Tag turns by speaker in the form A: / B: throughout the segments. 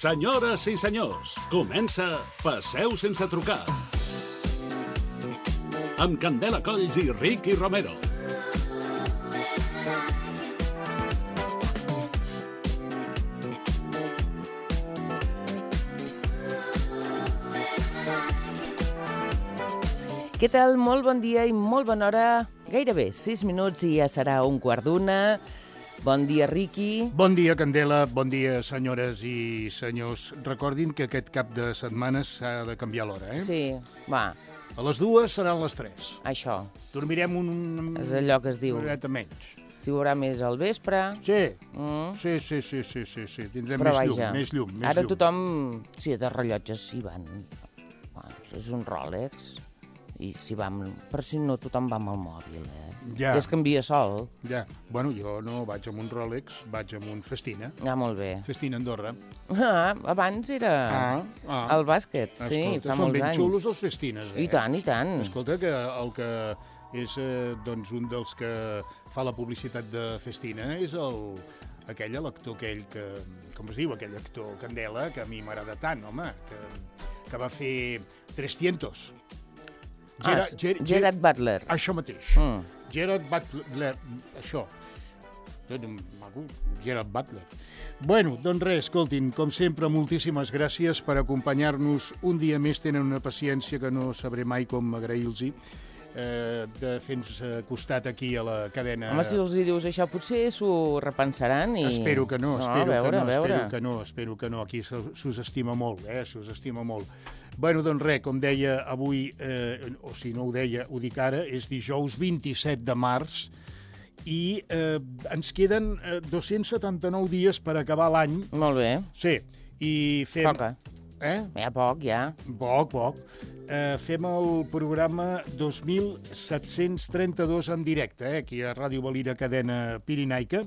A: Senyores i senyors, comença Passeu sense trucar. Amb Candela Colls i Ricky Romero.
B: Què tal? Molt bon dia i molt bona hora. Gairebé 6 minuts i ja serà 1:15. Bon dia, Ricky.
C: Bon dia, Candela. Bon dia, senyores i senyors. Recordin que aquest cap de setmana s'ha de canviar l'hora, eh?
B: Sí, va,
C: A les 2 seran les 3.
B: això.
C: Dormirem un...
B: És allò que es diu.
C: Una horeta menys.
B: Si veurà més al vespre.
C: Sí.
B: Mm.
C: Sí. Tindrem
B: Però
C: més llum.
B: Ara tothom, sí, de rellotges hi van. És un Rolex. I si vam... Però si no, tothom va amb el mòbil, eh?
C: Ja.
B: I es canvia sol.
C: Ja. Bueno, jo no vaig amb un Rolex, vaig amb un Festina.
B: Ah, molt bé.
C: Festina Andorra.
B: Ah, abans era el bàsquet, sí,
C: Escolta,
B: fa molts anys.
C: són ben xulos els Festines, eh?
B: I tant, i tant.
C: Escolta, que el que és doncs un dels que fa la publicitat de Festina és l'actor aquell que... Com es diu, aquell actor Candela, que a mi m'agrada tant, home, que va fer 300.
B: Gerard Butler.
C: Això mateix. Gerard Butler, això. Maco, Gerard Butler. Bueno, doncs res, escoltin, com sempre, moltíssimes gràcies per acompanyar-nos un dia més. Tenen una paciència que no sabré mai com agrair-los de fer-nos costat aquí a la cadena.
B: Home, si els dius això, potser s'ho repensaran i...
C: Espero que no, espero que no. Aquí s'us estima molt, s'us estima molt. Bueno, doncs res, com deia avui, o si no ho deia, ho dic ara, és dijous 27 de març i ens queden 279 dies per acabar l'any.
B: Molt bé.
C: Sí, i fem...
B: Poca. Ja poc, ja.
C: Poc. Fem el programa 2732 en directe, aquí a Ràdio Valira, cadena pirinaica.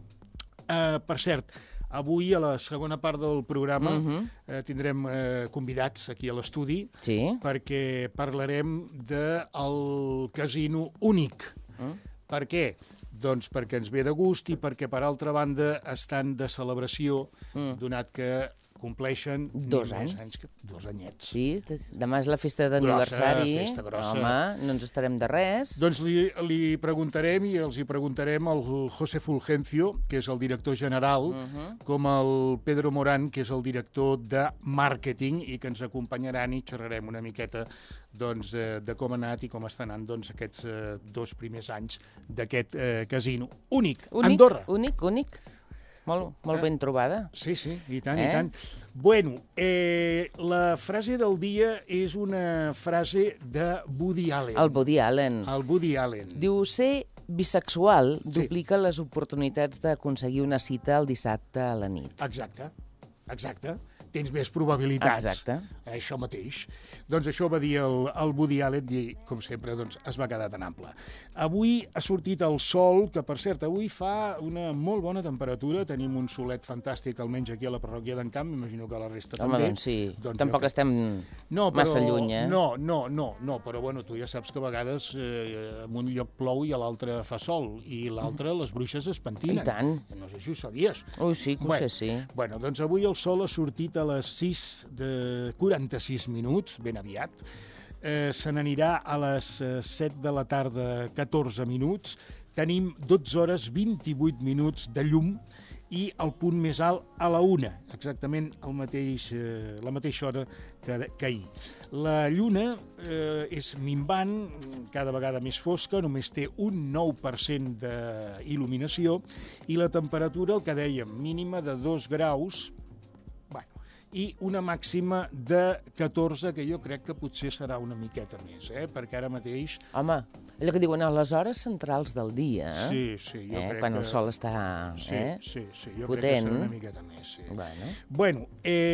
C: Per cert, avui, a la segona part del programa, tindrem convidats aquí a l'estudi, perquè parlarem del casino únic. Per què? Doncs perquè ens ve de gust i perquè, per altra banda, estan de celebració, donat que compleixen
B: 2 anys.
C: 2 anyets.
B: Sí, demà és la festa d'aniversari.
C: Festa grossa.
B: Home, no ens estarem de res.
C: Doncs li preguntarem i els hi preguntarem al José Fulgencio, que és el director general, com al Pedro Morán, que és el director de màrqueting, i que ens acompanyaran i xerrarem una miqueta doncs, de com ha anat i com estan anant doncs, aquests 2 primers anys d'aquest casino únic, Andorra.
B: Únic. Molt ben trobada.
C: Sí, i tant. Bueno, la frase del dia és una frase de Woody Allen.
B: El Woody Allen.
C: Diu,
B: ser bisexual duplica les oportunitats d'aconseguir una cita el dissabte a la nit.
C: Exacte. Tens més probabilitats.
B: Exacte.
C: Això mateix. Doncs això va dir el Woody Allen i, com sempre, doncs, es va quedar tan ample. Avui ha sortit el sol, que, per cert, avui fa una molt bona temperatura. Tenim un solet fantàstic, almenys aquí a la parròquia d'en Camp. M'imagino que a la resta també.
B: Home, doncs sí. Tampoc estem massa lluny, eh?
C: No, però bueno, tu ja saps que a vegades en un lloc plou i a l'altre fa sol, i l'altre les bruixes es pentinen.
B: I tant.
C: No sé si ho sabies.
B: Ui, sí, que ho sé, sí.
C: Bueno, doncs avui el sol ha sortit a les 6:46, ben aviat. Se n'anirà a les 7 de la tarda, 14 minuts. Tenim 12 hores, 28 minuts de llum i el punt més alt a la 1, exactament la mateixa hora que ahir. La lluna és minvant, cada vegada més fosca, només té un 9% d'il·luminació i la temperatura, el que dèiem, mínima de 2 graus, i una màxima de 14, que jo crec que potser serà una miqueta més, perquè ara mateix...
B: Home, allò que diuen a les hores centrals del dia,
C: sí, jo crec
B: quan el sol està
C: jo
B: potent.
C: Crec que serà una miqueta més, sí.
B: Bueno,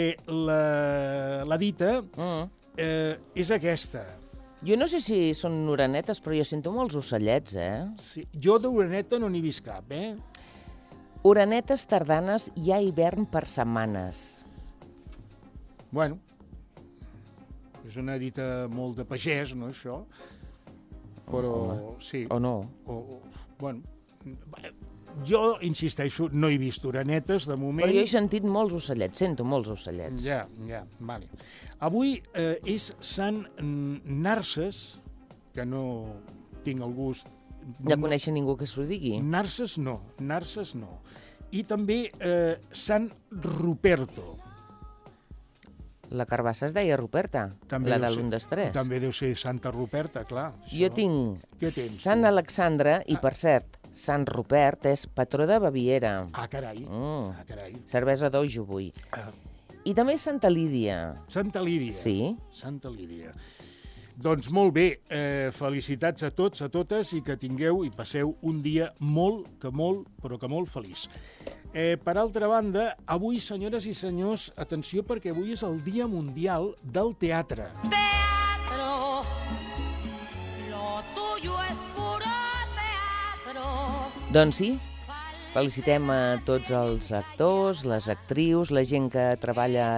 C: la dita és aquesta.
B: Jo no sé si són orenetes, però jo sento molts ocellets,
C: Sí, jo d'oreneta no n'he vist cap,
B: Orenetes tardanes, hi ha hivern per setmanes.
C: Bueno, és una dita molt de pagès, no, això? Però sí.
B: O no.
C: Bueno, Jo, insisteixo, no he vist orenetes, de moment.
B: Però jo he sentit molts ocellets, sento molts ocellets.
C: Ja, vale. Avui és Sant Narces, que no tinc el gust...
B: De conèixer ningú que s'ho digui.
C: Narces no. I també Sant Ruperto.
B: La carbassa es deia Ruperta,
C: També
B: la de
C: deu ser-
B: l'1, 2, 3.
C: També deu ser Santa Ruperta, clar.
B: Jo tinc
C: Què tens,
B: Sant
C: tu?
B: Alexandre i, per cert, Sant Rupert és patró de Baviera.
C: Ah, carai.
B: Mm.
C: Carai.
B: Cervesa d'ojo vull.
C: Ah,
B: I també Santa Lídia.
C: Santa Lídia.
B: Sí.
C: Santa Lídia. Doncs molt bé, felicitats a tots, a totes, i que tingueu i passeu un dia molt, però que molt feliç. Per altra banda, avui, senyores i senyors, atenció, perquè avui és el Dia Mundial del Teatre.
D: Teatro, lo tuyo es puro teatro.
B: Doncs sí, felicitem a tots els actors, les actrius, la gent que treballa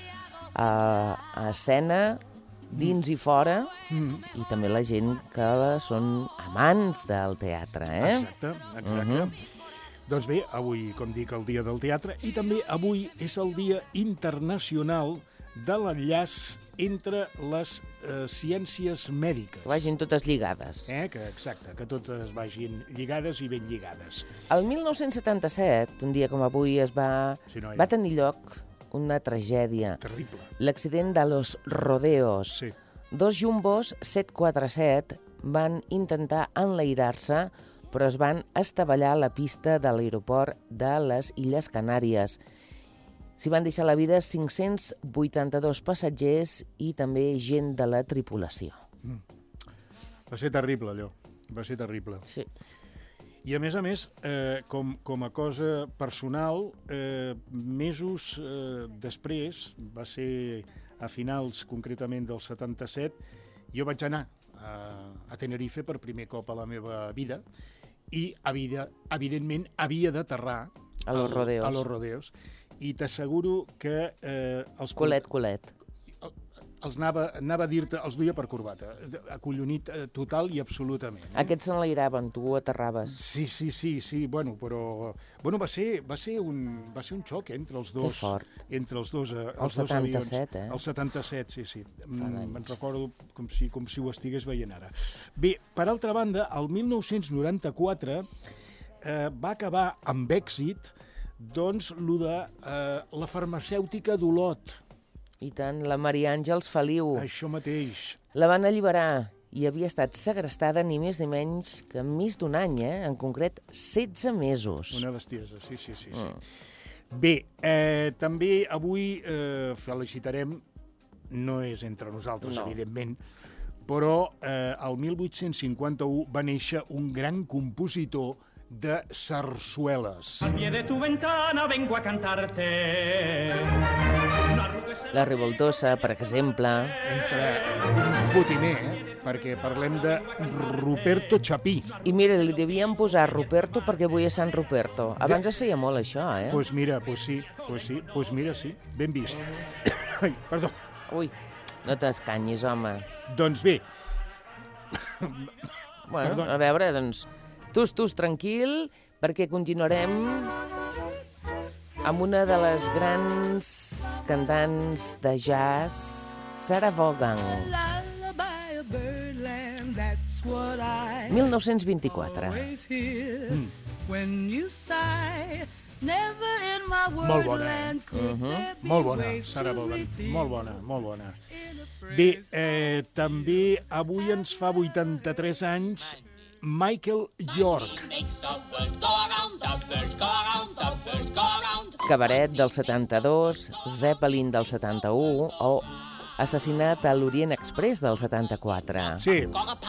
B: a escena, dins i fora, i també la gent que són amants del teatre, eh?
C: Exacte. Doncs bé, avui, com dic, el Dia del Teatre, i també avui és el Dia Internacional de l'enllaç entre les ciències mèdiques.
B: Que vagin totes lligades.
C: Exacte, que totes vagin lligades i ben lligades.
B: El 1977, un dia com avui,
C: Sí, noia.
B: va tenir lloc una tragèdia.
C: Terrible.
B: L'accident de Los Rodeos.
C: Sí.
B: 2 jumbos 747 van intentar enlairar-se, però es van estavellar a la pista de l'aeroport de les Illes Canàries. S'hi van deixar la vida 582 passatgers i també gent de la tripulació.
C: Va ser terrible, allò. Va ser terrible.
B: Sí.
C: I, a més, com a cosa personal, mesos després, va ser a finals concretament del 77, jo vaig anar a Tenerife per primer cop a la meva vida i, evidentment, havia d'aterrar
B: A Los Rodeos.
C: A Los Rodeos. I t'asseguro que
B: Colet.
C: els anava a dir-te, els duia per corbata, acollonit total i absolutament.
B: Aquests s'enlairaven, tu aterraves.
C: Sí, bueno, però va ser un xoc entre els dos.
B: Que fort.
C: Entre els dos
B: El
C: dos
B: 77,
C: avions. El 77, sí.
B: d'anys.
C: Me'n recordo com si ho estigués veient ara. Bé, per altra banda, el 1994 va acabar amb èxit doncs lo de la farmacèutica d'Olot.
B: I tant, la Maria Àngels Feliu.
C: Això mateix.
B: La van alliberar i havia estat segrestada ni més ni menys que més d'un any, en concret 16 mesos.
C: Una bestiesa, sí. Bé, també avui felicitarem, no és entre nosaltres,
B: No.
C: evidentment, però el 1851 va néixer un gran compositor de sarsueles.
E: Al pie de tu ventana vengo a cantarte. No arrugues el
B: La Revoltosa, per exemple.
C: Entre un fotimer, perquè parlem de Ruperto Chapí.
B: I mira, li devien posar Ruperto perquè avui és Sant Ruperto. Abans es feia molt això, eh?
C: Pues mira, sí. Ben vist. Ai, perdó.
B: Ui, no t'escanyis, home.
C: Doncs bé,
B: Bueno,
C: Perdona.
B: a veure, doncs, tus, tranquil, perquè continuarem amb una de les grans cantants de jazz, Sarah Vaughan.
F: Lullaby of birdland, that's what I
B: 1924.
F: always hear when you sigh. Never in my
C: Molt bona,
F: wordland could there be
C: molt bona,
F: ways
C: Sarah
F: to
C: Vaughan,
F: reveal
C: molt bona.
F: in a
C: Bé,
F: phrase.
C: també avui ens fa 83 anys Michael York.
B: Cabaret del 72, Zeppelin del 71 o Assassinat a l'Orient Express del 74.
C: Sí,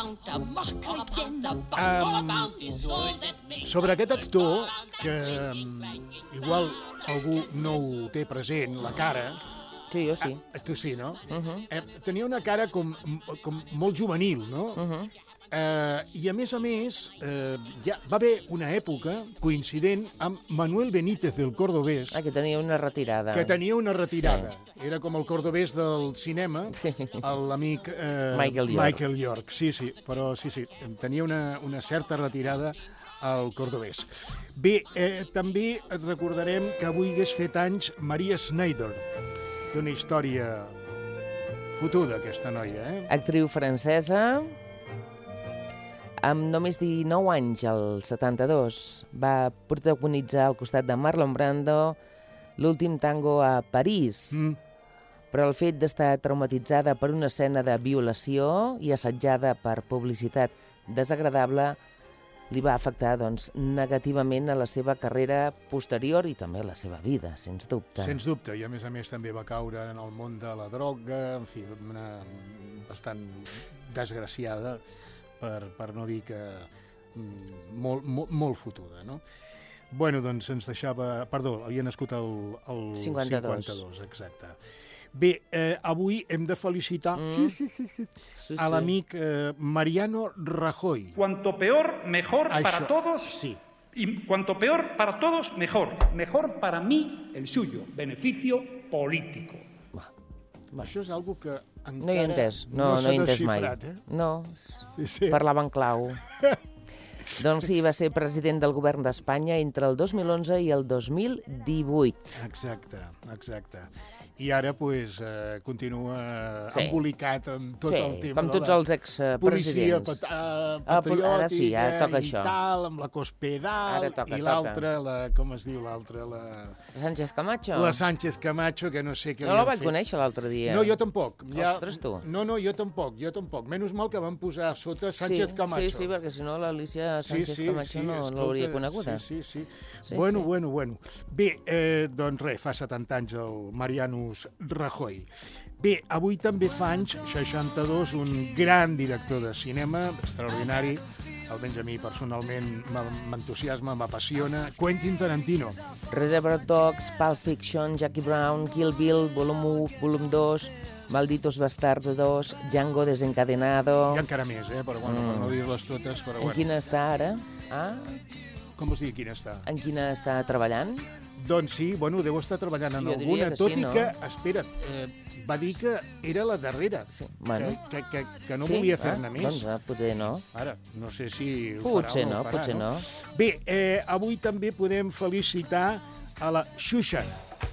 C: sobre aquest actor, que igual algú no ho té present, la cara,
B: Sí, jo sí.
C: tu sí, no? Tenia una cara com molt juvenil, no? I a més, ja va haver una època coincident amb Manuel Benítez del Cordobés,
B: Que tenia una retirada.
C: que tenia una retirada. Era com el Cordobés del cinema,
B: Sí.
C: l'amic
B: Michael York.
C: Michael York. Sí, però sí, tenia una certa retirada al cordobès. Bé, també recordarem que avui hagués fet anys Maria Schneider. Té una història fotuda, aquesta noia,
B: Actriu francesa, amb només 19 anys, el 72, va protagonitzar al costat de Marlon Brando l'últim tango a París. Però el fet d'estar traumatitzada per una escena de violació i assetjada per publicitat desagradable li va afectar negativament a la seva carrera posterior i també a la seva vida, sens dubte.
C: Sens dubte, i a més també va caure en el món de la droga, en fi, bastant desgraciada, per no dir que molt fotuda, no? Bueno, doncs ens deixava... Perdó, havia nascut el 52, exacte. Bé, avui hem de felicitar a l'amic Mariano Rajoy.
E: Cuanto peor, mejor para todos.
C: Sí.
E: Y cuanto peor para todos, mejor. Mejor para mí, el suyo. Beneficio político.
C: Això és algo que encara
B: no hi he entès, no he entès mai. No, parlava en clau. Doncs sí, va ser president del govern d'Espanya entre el 2011 i el 2018.
C: Exacte. I ara, continua embolicat amb tot el tema
B: com tots els expresidents.
C: Policia patriòtica
B: i
C: tal, amb la Cospedal, i l'altra, com es diu l'altra? La
B: Sánchez Camacho.
C: La Sánchez Camacho, que no sé què li han fet.
B: No la vaig conèixer l'altre dia.
C: No, jo tampoc.
B: Ostres, tu.
C: No, jo tampoc. Menys mal que van posar sota Sánchez Camacho.
B: Sí, perquè si no l'Alicia Sánchez Camacho no l'hauria coneguda.
C: Sí. Bueno. Bé, doncs res, fa 70 anys el Mariano Rajoy. Bé, avui també fa anys, 62, un gran director de cinema, extraordinari, almenys a mi personalment m'entusiasma, m'apassiona, Quentin Tarantino.
B: Reservoir Dogs, Pulp Fiction, Jackie Brown, Kill Bill, volum 1, volum 2, Malditos Bastardos 2, Django Desencadenado...
C: Hi ha encara més, però bueno, per no dir-les totes, però bueno.
B: En quina està ara?
C: Com vols dir quina està?
B: En quina està treballant?
C: Doncs sí, bueno, deu estar treballant en alguna, tot i que, espera't, va dir que era la darrera, que no volia fer-ne més.
B: Doncs potser no.
C: Ara, no sé si ho
B: potser
C: farà o no ho farà.
B: Potser no.
C: Bé, avui també podem felicitar a la Xuxa.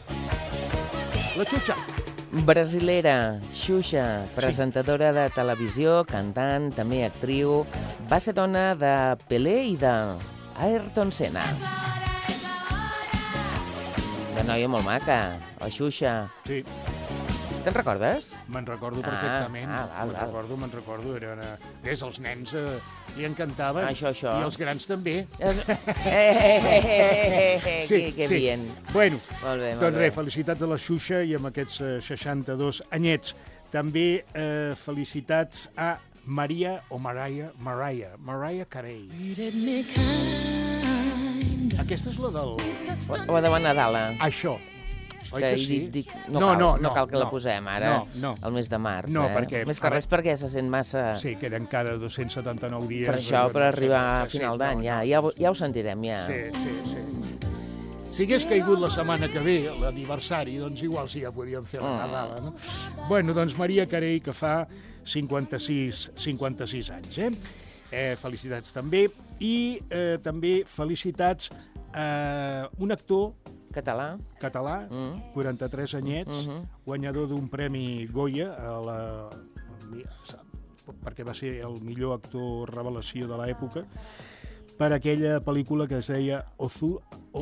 C: La Xuxa.
B: Brasilera, Xuxa, presentadora de televisió, cantant, també actriu, va ser dona de Pelé i d'Ayrton Senna. Una noia molt maca, la Xuxa.
C: Sí.
B: Te'n recordes?
C: Me'n recordo perfectament. Me'n recordo. Els nens li encantaven.
B: Això.
C: I els grans també.
B: Que bien.
C: Bueno,
B: molt bé.
C: Doncs res, felicitats a la Xuxa i amb aquests 62 anyets. També felicitats a Mariah Carey. Aquesta és la del...
B: O de Nadala.
C: Això. Oi que sí?
B: No cal que la posem ara,
C: al
B: mes de març.
C: No, perquè...
B: Més que res perquè se sent massa...
C: Sí, queden cada 279 dies.
B: Per això, per arribar a final d'any, ja ho sentirem, ja.
C: Sí. Si hagués caigut la setmana que ve, l'aniversari, doncs igual sí ja podíem fer la Nadala, no? Bueno, doncs Mariah Carey, que fa 56 anys, felicitats també. I també felicitats a un actor català, 43 anyets, guanyador d'un premi Goya, perquè va ser el millor actor revelació de l'època, per aquella pel·lícula que es deia Azul.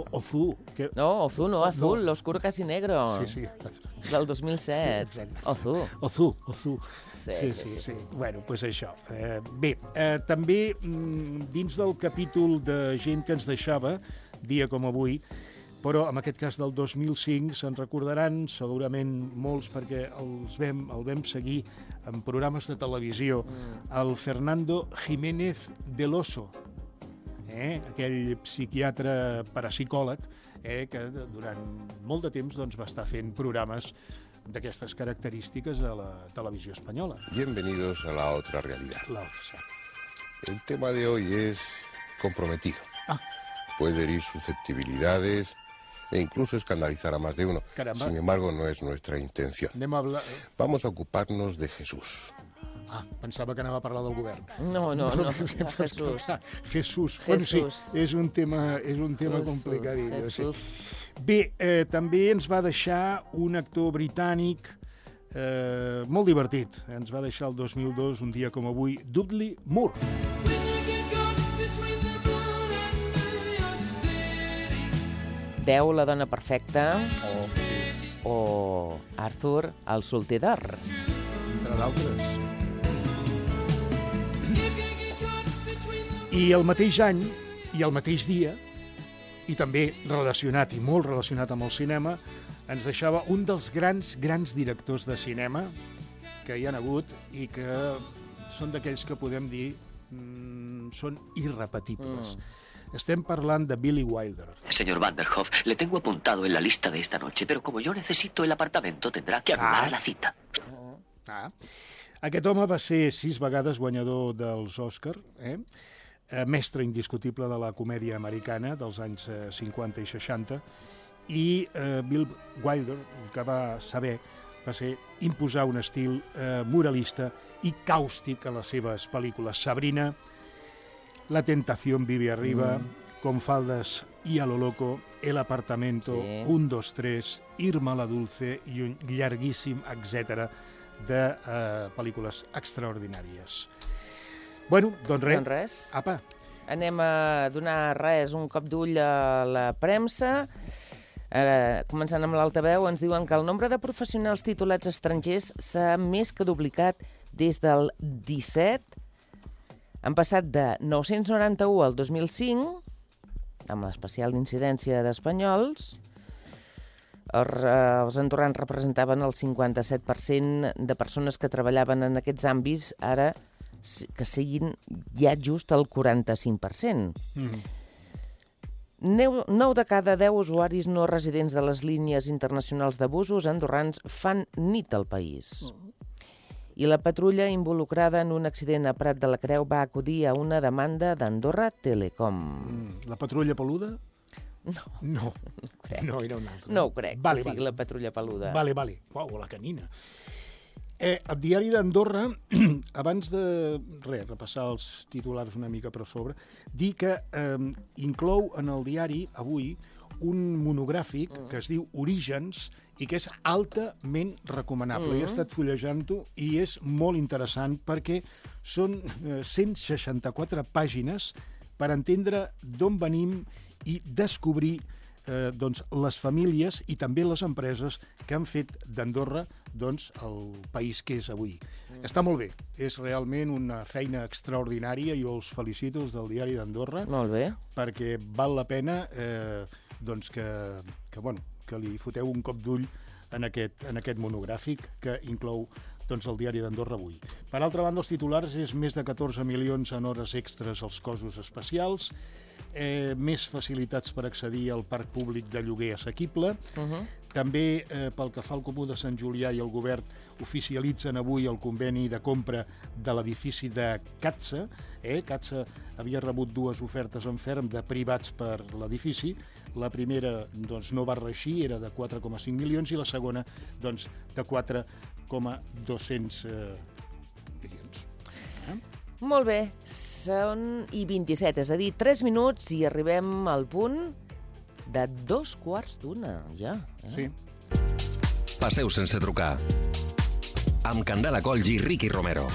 B: Azul, l'oscuro casi negro.
C: Sí.
B: Del 2007.
C: Azul. Sí. Bueno, doncs això. Bé, també dins del capítol de gent que ens deixava, dia com avui, però en aquest cas del 2005 se'n recordaran segurament molts perquè el vam seguir en programes de televisió, el Fernando Jiménez del Oso, aquell psiquiatre parapsicòleg que durant molt de temps va estar fent programes d'aquestas características a la televisión española.
G: Bienvenidos a la otra realidad. El tema de hoy es comprometido. Puede herir susceptibilidades e incluso escandalizar a más de uno.
C: Caramba.
G: Sin embargo, no es nuestra intención. Vamos a ocuparnos de Jesús.
C: Pensava que anava a parlar del govern.
B: No, Jesús.
C: Jesús. Bueno, sí, és un tema complicadillo. Sí. Bé, també ens va deixar un actor britànic molt divertit. Ens va deixar el 2002, un dia com avui, Dudley Moore.
B: Deu, la dona perfecta,
C: Sí.
B: o Arthur, el solter d'or.
C: Entre d'altres. I el mateix any, i el mateix dia, i també relacionat, i molt relacionat amb el cinema, ens deixava un dels grans directors de cinema que hi ha hagut i que són d'aquells que podem dir són irrepetibles. Estem parlant de Billy Wilder.
H: Señor Vanderhoff, le tengo apuntado en la lista de esta noche, pero como yo necesito el apartamento, tendrá que anular la cita.
C: Aquest home va ser 6 vegades guanyador dels Òscar, mestre indiscutible de la comèdia americana dels anys 50 i 60, i Bill Wilder el que va saber va ser imposar un estil moralista i càustic a les seves pel·lícules. Sabrina, La tentación vive arriba, Con faldas y a lo loco, El apartamento, 1, 2, 3, Irma la dulce i un llarguíssim etcètera de pel·lícules extraordinàries. Bueno, doncs res. Apa.
B: Anem a donar un cop d'ull a la premsa. Començant amb l'altaveu, ens diuen que el nombre de professionals titulats estrangers s'ha més que duplicat des del 17. Han passat de 991 al 2005, amb l'especial incidència d'espanyols. Els andorrans representaven el 57% de persones que treballaven en aquests àmbits, ara que siguin ja just el 45%. 9 de cada 10 usuaris no residents de les línies internacionals de busos andorrans fan nit al país. I la patrulla involucrada en un accident a Prat de la Creu va acudir a una demanda d'Andorra Telecom.
C: La patrulla peluda?
B: No.
C: No, era una altra.
B: No ho crec, que sigui la patrulla peluda.
C: Vale. Uau, la canina. El diari d'Andorra, abans de repassar els titulars una mica per sobre, dir que inclou en el diari avui un monogràfic que es diu Orígens i que és altament recomanable. He estat fullejant-ho i és molt interessant perquè són 164 pàgines per entendre d'on venim i descobrir les famílies i també les empreses que han fet d'Andorra el país que és avui. Està molt bé, és realment una feina extraordinària, jo els felicito, els del diari d'Andorra, perquè val la pena que li foteu un cop d'ull en aquest monogràfic que inclou el diari d'Andorra avui. Per altra banda, els titulars és més de 14 milions en hores extres als cossos especials, més facilitats per accedir al parc públic de lloguer assequible. També, pel que fa al Comú de Sant Julià i el govern, oficialitzen avui el conveni de compra de l'edifici de CATSA. CATSA havia rebut 2 ofertes en ferm de privats per l'edifici. La primera no va reeixir, era de 4,5 milions, i la segona de 4,200 milions.
B: Molt bé, són i 27, és a dir, 3 minuts i arribem al punt de 2:15, ja.
C: Sí.
I: Passeu sense trucar. Amb Candela Colls i Ricky Romero.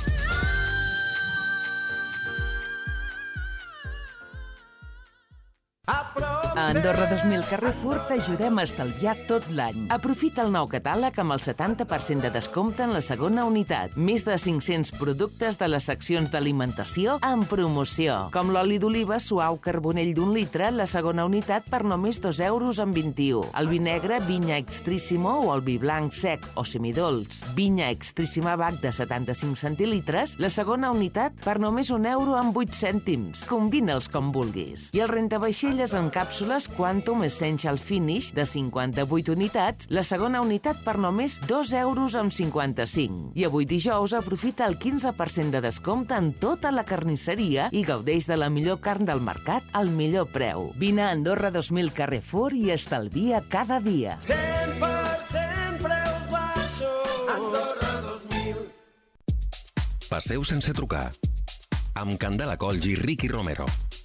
J: A Andorra 2000 Carrefour t'ajudem a estalviar tot l'any. Aprofita el nou catàleg amb el 70% de descompte en la segona unitat. Més de 500 productes de les seccions d'alimentació en promoció. Com l'oli d'oliva suau carbonell d'1 litre, la segona unitat per només 2,21 €. El vi negre Vinya Extrissimo o el vi blanc sec o semidolç Vinya Extrissima Bac de 75 centilitres, la segona unitat per només €1,08. Combina'ls com vulguis. I el rentavaixelles en càpsules Quantum Essential Finish de 58 unitats, la segona unitat per només €2,55. I avui dijous aprofita el 15% de descompte en tota la carnisseria i gaudeix de la millor carn del mercat al millor preu. Vine a Andorra 2000 Carrefour i estalvia cada dia.
I: 100% preus baixos. Andorra 2000. Passeu sense trucar. Amb Candela Colls i Ricky Romero.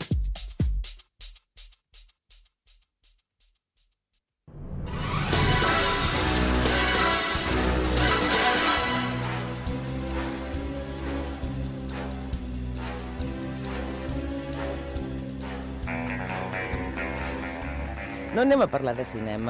B: No anem a parlar de cinema,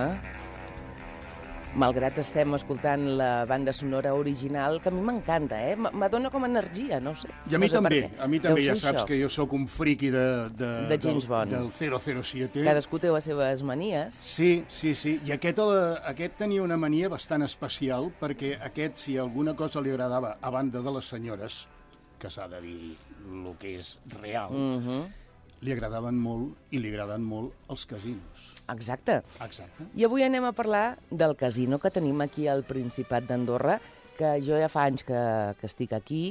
B: malgrat estem escoltant la banda sonora original, que a mi m'encanta, m'adona com a energia, no ho sé.
C: I a mi també, ja saps
B: això.
C: que jo sóc un friqui
B: de James Bond.
C: Del 007.
B: Cadascú té les seves manies.
C: Sí, i aquest tenia una mania bastant especial, perquè aquest, si alguna cosa li agradava, a banda de les senyores, que s'ha de dir el que és real, li agradaven molt i li agraden molt els casinos.
B: Exacte. I avui anem a parlar del casino que tenim aquí al Principat d'Andorra, que jo ja fa anys que estic aquí,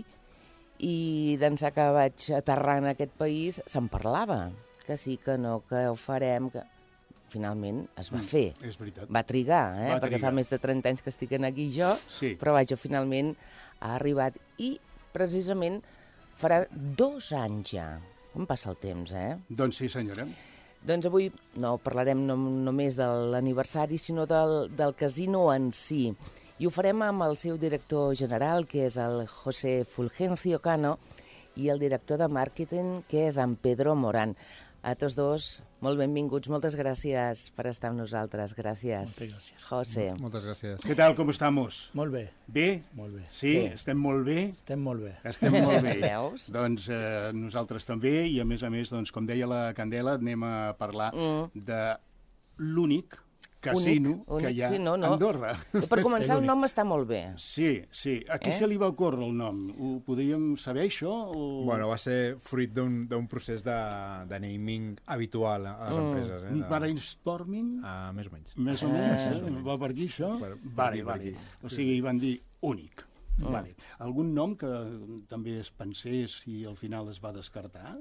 B: i d'ençà que vaig aterrar en aquest país se'n parlava, que sí, que no, que ho farem, que finalment es va fer.
C: És veritat.
B: Va trigar, perquè fa més de 30 anys que estic aquí jo, però vaja, finalment ha arribat. I precisament farà 2 anys ja. Com passa el temps,
C: Doncs sí, senyora.
B: Doncs avui no parlarem només de l'aniversari, sinó del casino en si. I ho farem amb el seu director general, que és el José Fulgencio Cano, i el director de màrqueting, que és en Pedro Morán. A tots dos, molt benvinguts. Moltes gràcies per estar amb nosaltres. Gràcies.
K: Moltes gràcies.
B: José.
K: Moltes gràcies.
C: Què tal, com estamos?
K: Molt bé.
C: Bé?
K: Molt bé.
C: Sí? Estem molt bé?
K: Estem molt bé.
C: Estem molt bé.
B: Veus?
C: Doncs nosaltres també, i a més, doncs, com deia la Candela, anem a parlar de l'únic casino que hi ha a Andorra.
B: Per començar, el nom està molt bé.
C: Sí. A qui se li va ocórrer el nom? Ho podríem saber, això?
K: Bueno, va ser fruit d'un procés de naming habitual a les empreses.
C: Un brainstorming?
K: Més o menys.
C: Més o menys, va per aquí, això? Vale. O sigui, hi van dir únic. Vale. Algun nom que també es pensés i al final es va descartar?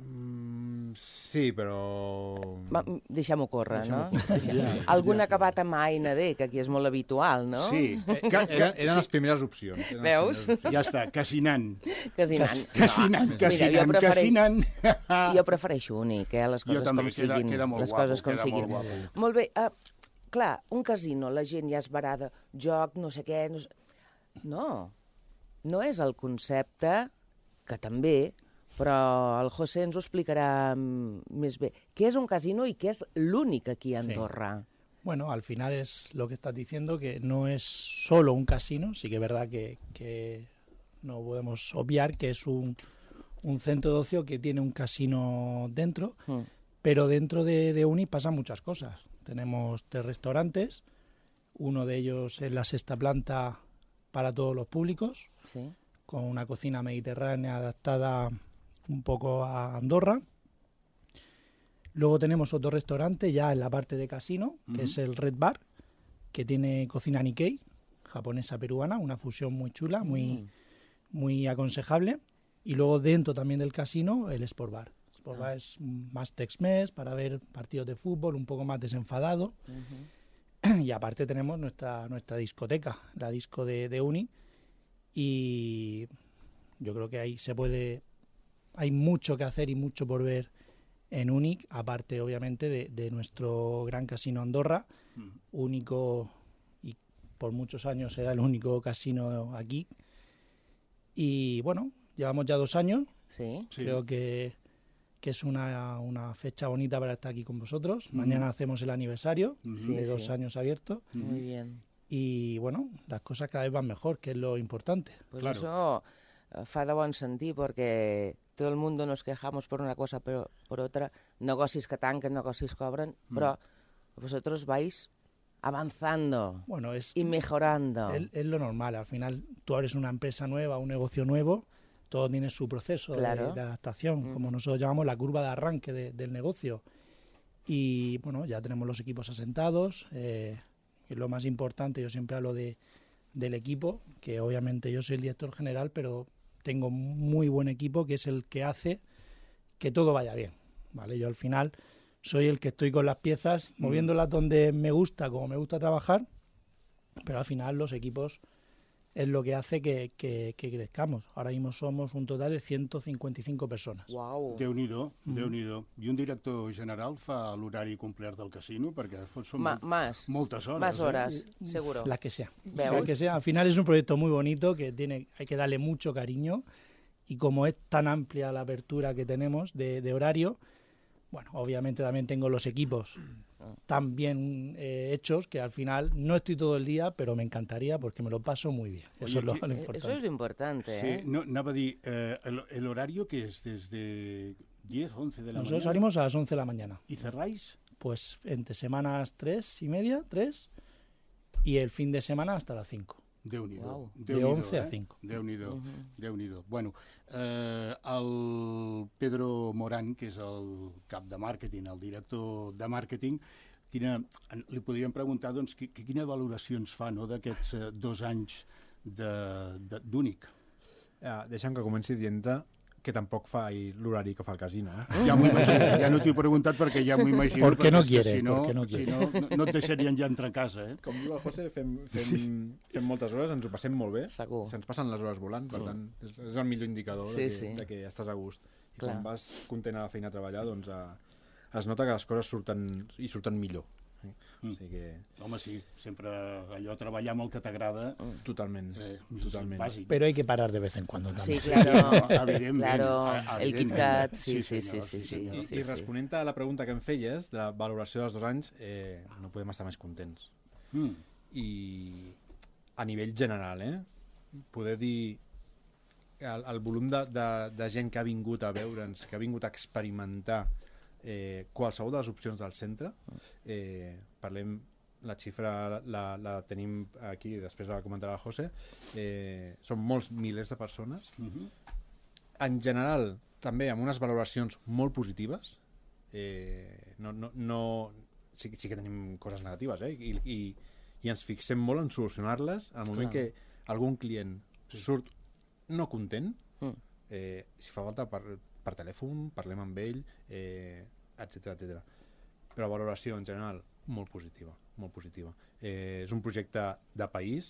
K: Sí, però...
B: Deixem-ho córrer, no? Algun acabat amb AND, que aquí és molt habitual, no?
C: Sí.
K: Eren les primeres opcions.
B: Veus?
C: Ja està, casinant.
B: Casinant. Jo prefereixo únic, les coses com siguin.
C: Queda molt guapo.
B: Molt bé, clar, un casino, la gent ja és barada, joc, no sé què... No és el concepte, que també, però el José ens ho explicarà més bé. ¿Qué es un casino y qué es l'únic aquí a Andorra?
L: Bueno, al final es lo que estás diciendo, que no es solo un casino, sí que es verdad que no podemos obviar que es un centro de ocio que tiene un casino dentro, pero dentro de Uni pasan muchas cosas. Tenemos 3 restaurantes, uno de ellos en la 6ª planta para todos los públicos, con una cocina mediterránea adaptada un poco a Andorra. Luego tenemos otro restaurante ya en la parte de casino, que es el Red Bar, que tiene cocina Nikkei, japonesa peruana, una fusión muy chula, muy aconsejable. Y luego dentro también del casino el Sport Bar. Sport Bar es más Tex-Mex para ver partidos de fútbol, un poco más desenfadado. Y aparte tenemos nuestra discoteca, la disco de Uni, y yo creo que ahí hay mucho que hacer y mucho por ver en Uni, aparte obviamente de nuestro gran casino Andorra, único, y por muchos años será el único casino aquí. Y bueno, llevamos ya 2 años, creo que es una fecha bonita para estar aquí con vosotros. Mañana hacemos el aniversario de 2 años abiertos.
B: Muy bien.
L: Y bueno, las cosas cada vez van mejor, que es lo importante.
B: Pues eso fa de bon sentir, porque todo el mundo nos quejamos por una cosa, pero por otra, negocis que tanquen, negocis que obren, pero vosotros vais avanzando y mejorando.
L: Es lo normal, al final tú abres una empresa nueva, un negocio nuevo, todo tiene su proceso de adaptación, como nosotros llamamos la curva de arranque del negocio. Y bueno, ya tenemos los equipos asentados, y lo más importante, yo siempre hablo del equipo, que obviamente yo soy el director general, pero tengo muy buen equipo, que es el que hace que todo vaya bien, ¿vale? Yo al final soy el que estoy con las piezas, moviéndolas donde me gusta, como me gusta trabajar, pero al final los equipos es lo que hace que crezcamos. Ahora mismo somos un total de 155 personas.
B: Uau!
C: Déu-n'hi-do, Déu-n'hi-do. I un director general fa l'horari complet del casino, perquè són moltes horas.
B: Más horas, seguro.
L: Las que sean.
B: ¿Veus?
L: Las que sean. Al final es un proyecto muy bonito que hay que darle mucho cariño, y como es tan amplia la apertura que tenemos de horario, bueno, obviamente también tengo los equipos tan bien hechos que al final no estoy todo el día, pero me encantaría porque me lo paso muy bien. Eso es lo importante.
B: Eso es importante, ¿eh?
C: Sí, no, anava a dir, el horario que es desde 10, 11 de la
L: Nosotros
C: mañana.
L: salimos a las 11 de la mañana.
C: ¿Y cerráis?
L: Pues entre semanas 3:30, 3, y el fin de semana hasta las 5.
C: Déu-n'hi-do.
B: Wow.
L: De 11 a 5.
C: Déu-n'hi-do, Déu-n'hi-do. Bueno, el Pedro Morán, que és el cap de màrqueting, el director de màrqueting, li podríem preguntar doncs, quina valoració ens fa, no, d'aquests 2 anys d'Únic.
K: Deixa'm que comenci dient-te que tampoc fa l'horari que fa el casino.
C: Ja m'ho imagino, ja no t'ho he preguntat perquè ja m'ho imagino.
L: Porque no quiere,
C: si no,
L: porque no quiere.
C: no et deixarien ja entrar a casa, eh?
K: Com diu el José, fem moltes hores, ens ho passem molt bé.
B: Segur.
K: Se'ns passen les hores volant, per tant, és el millor indicador de que estàs a gust. I
B: Clar.
K: quan vas content a la feina a treballar, doncs es nota que les coses surten millor. O sigui que...
C: Home, sí, sempre allò treballar amb el que t'agrada...
K: Totalment, totalment.
C: Bàsic.
L: Pero hay que parar de vez en cuando también.
B: Sí, claro.
C: Evidentment.
B: Claro, el Kit Kat, sí.
K: I responent a la pregunta que em feies de valoració dels 2 anys, no podem estar més contents. I a nivell general, poder dir el volum de gent que ha vingut a veure'ns, que ha vingut a experimentar qualsevol de les opcions del centre, parlem, la xifra la tenim aquí, després la comentarà el José, són molts milers de persones. En general, també amb unes valoracions molt positives, sí que tenim coses negatives, i ens fixem molt en solucionar-les al moment que algun client surt no content, si fa falta per telèfon, parlem amb ell, etc. Però la valoració en general molt positiva, molt positiva. És un projecte de país.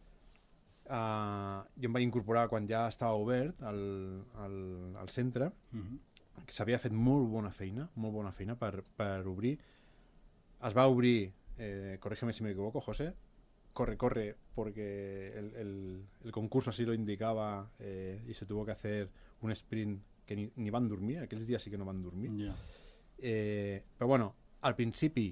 K: Jo em vaig incorporar quan ja estava obert al centre, que s'havia fet molt bona feina per obrir. Es va obrir, corrígeme si me equivoco, José, corre, porque el concurso así lo indicaba, y se tuvo que hacer un sprint que ni van dormir, aquells dies sí que no van dormir. Però bueno, al principi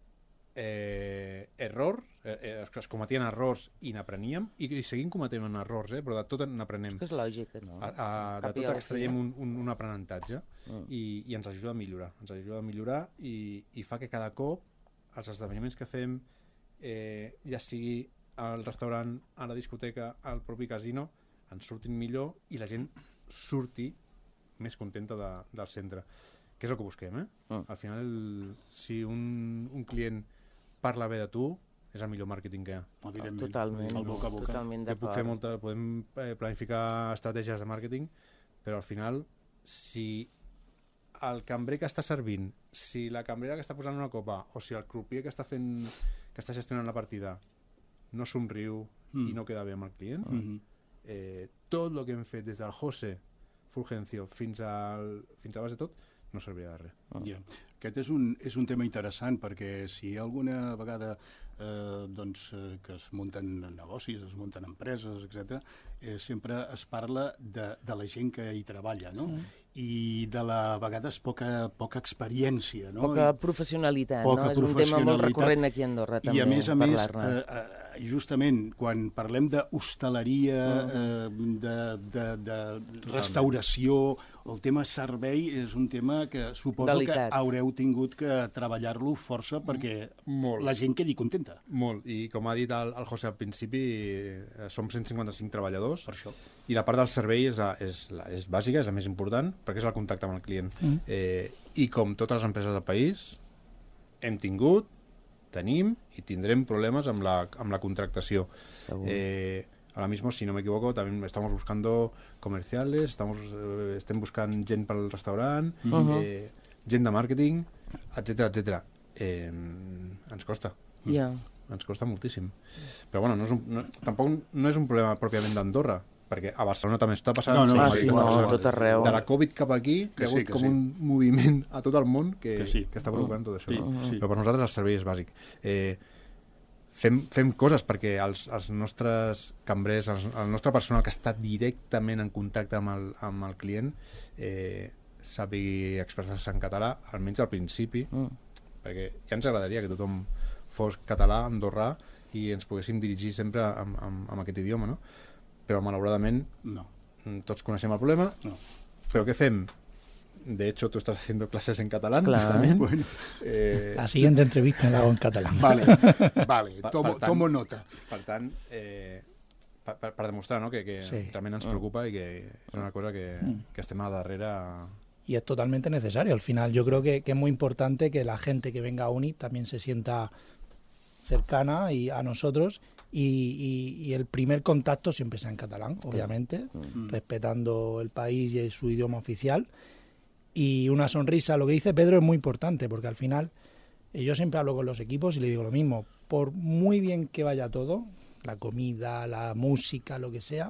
K: es cometien errors i n'apreníem, i seguim cometent errors, però de tot n'aprenem.
B: És lògic, no?
C: De tot extraiem un aprenentatge i ens ajuda a millorar, i fa que cada cop els esdeveniments que fem, ja sigui al restaurant, a la discoteca, al propi casino, ens surtin millor i la gent surti més contenta del centre, que és el que busquem, Al final, si un client parla bé de tu, és el millor màrqueting que hi ha.
B: Totalment,
C: el boca a boca.
B: Totalment d'acord.
K: Podem planificar estratègies de màrqueting, però al final, si el cambrer que està servint, si la cambrera que està posant una copa, o si el crupier que està gestionant la partida no somriu i no queda bé amb el client, tot el que hem fet des del José Fulgencio fins a base de tot no serviria de res.
C: Aquest és un tema interessant, perquè si alguna vegada que es munten negocis, es munten empreses, etc., sempre es parla de la gent que hi treballa, no? I de la vegades poca experiència, no?
B: Poca professionalitat, no? És un tema molt recurrent aquí a Andorra, també,
C: i a més,
B: parlar-ne.
C: Justament, quan parlem d'hostaleria, de restauració, el tema servei és un tema que suposo que haureu tingut que treballar-lo força perquè la gent quedi contenta.
K: Molt, i com ha dit el José al principi, som 155 treballadors, i la part del servei és bàsica, és la més important, perquè és el contacte amb el client. I com totes les empreses del país, hem tingut, tenim i tindrem problemes amb la contractació. Ahora mismo, si no me equivoco, también estamos buscando comerciales, estem buscant gent pel restaurant, gent de màrqueting, etcètera. Ens costa. ens costa moltíssim. Però bueno, tampoc no és un problema pròpiament d'Andorra, perquè a Barcelona també està passant
B: tot arreu.
K: de la Covid cap aquí, que hi ha hagut com un moviment a tot el món que està provocant tot això. Però per nosaltres el servei és bàsic. Fem coses perquè els nostres cambrers, el nostre personal que està directament en contacte amb el client sàpiga expressar-se en català, almenys al principi, perquè ja ens agradaria que tothom fos català, andorrà, i ens poguéssim dirigir sempre amb aquest idioma, no? Però malauradament tots coneixem el problema, però què fem? De hecho, tú estás haciendo clases en catalán también.
L: Bueno, la siguiente entrevista la hago en catalán.
C: Vale, tomo nota.
K: Per tant, per demostrar, no, que realment ens preocupa i que és una cosa que estem a darrere.
L: Y es totalmente necesario. Al final yo creo que es muy importante que la gente que venga a UNI también se sienta cercana y a nosotros y el primer contacto siempre sea en catalán, obviamente, respetando el país y su idioma oficial. Y una sonrisa, lo que dice Pedro es muy importante, porque al final yo siempre hablo con los equipos y le digo lo mismo, por muy bien que vaya todo, la comida, la música, lo que sea,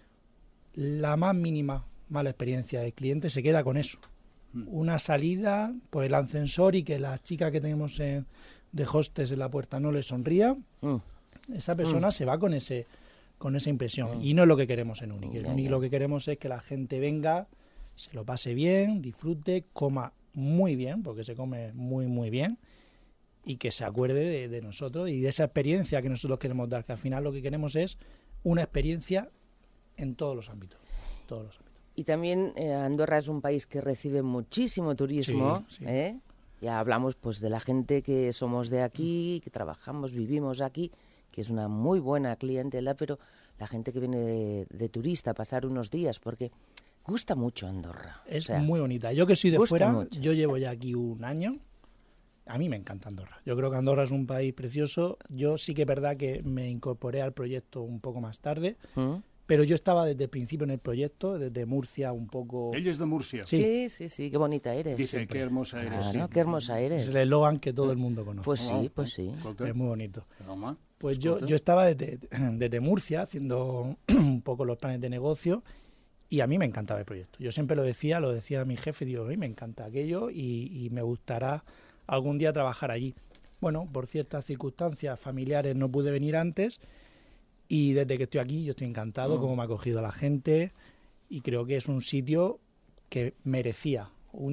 L: la más mínima mala experiencia del cliente se queda con eso. Una salida por el ascensor y que la chica que tenemos de hostess en la puerta no le sonría, esa persona se va con esa impresión. Y no es lo que queremos en Uni. En Uni lo que queremos es que la gente venga, se lo pase bien, disfrute, coma muy bien, porque se come muy, muy bien, y que se acuerde de nosotros y de esa experiencia que nosotros queremos dar, que al final lo que queremos es una experiencia en todos los ámbitos.
B: Y también Andorra es un país que recibe muchísimo turismo,
L: sí.
B: Ya hablamos pues de la gente que somos de aquí, que trabajamos, vivimos aquí, que es una muy buena clientela, pero la gente que viene de turista a pasar unos días, porque gusta mucho Andorra.
L: Es muy bonita. Yo que soy de fuera, yo llevo ya aquí un año. A mí me encanta Andorra. Yo creo que Andorra es un país precioso. Yo sí que es verdad que me incorporé al proyecto un poco más tarde, pero yo estaba desde el principio en el proyecto, desde Murcia un poco...
C: Ella es de Murcia.
B: Sí, qué bonita eres.
C: Dice, siempre. Qué hermosa eres.
B: Claro, qué hermosa eres.
L: Es el eslogan que todo el mundo conoce.
B: Pues sí.
L: Es muy bonito. Pues yo estaba desde Murcia haciendo un poco los planes de negocio y a mí me encantaba el proyecto. Yo siempre lo decía a mi jefe, digo, a mí me encanta aquello y me gustará algún día trabajar allí. Bueno, por ciertas circunstancias familiares no pude venir antes y desde que estoy aquí yo estoy encantado cómo me ha acogido la gente y creo que es un sitio que merecía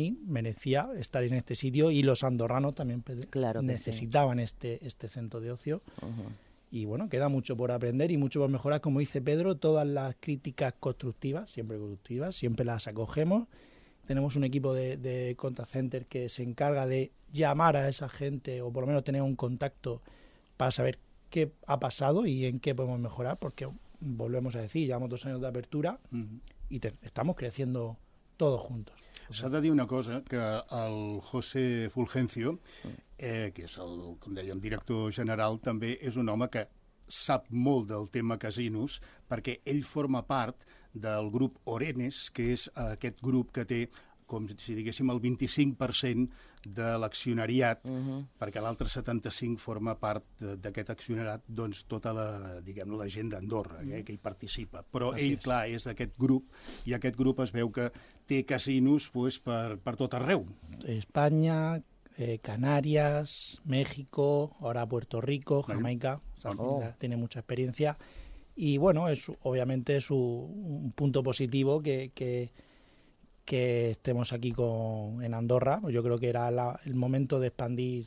L: estar en este sitio y los andorranos también necesitaban este centro de ocio. Y bueno, queda mucho por aprender y mucho por mejorar. Como dice Pedro, todas las críticas constructivas, siempre las acogemos. Tenemos un equipo de contact center que se encarga de llamar a esa gente o por lo menos tener un contacto para saber qué ha pasado y en qué podemos mejorar, porque volvemos a decir, llevamos 2 años de apertura y estamos creciendo todos juntos.
C: S'ha de dir una cosa, que el José Fulgencio, que és com dèiem, director general, també és un home que sap molt del tema casinos, perquè ell forma part del grup Orenes, que és aquest grup que té, com si diguéssim, el 25% de l'accionariat, perquè l'altre 75% forma part d'aquest accionariat, doncs tota la gent d'Andorra, que hi participa. Però ell, clar, és d'aquest grup, i aquest grup es veu que té casinos per tot arreu.
L: España, Canarias, México, ahora Puerto Rico, Jamaica, tiene mucha experiencia. Y bueno, obviamente es un punto positivo que estemos aquí en Andorra. Yo creo que era el momento de expandir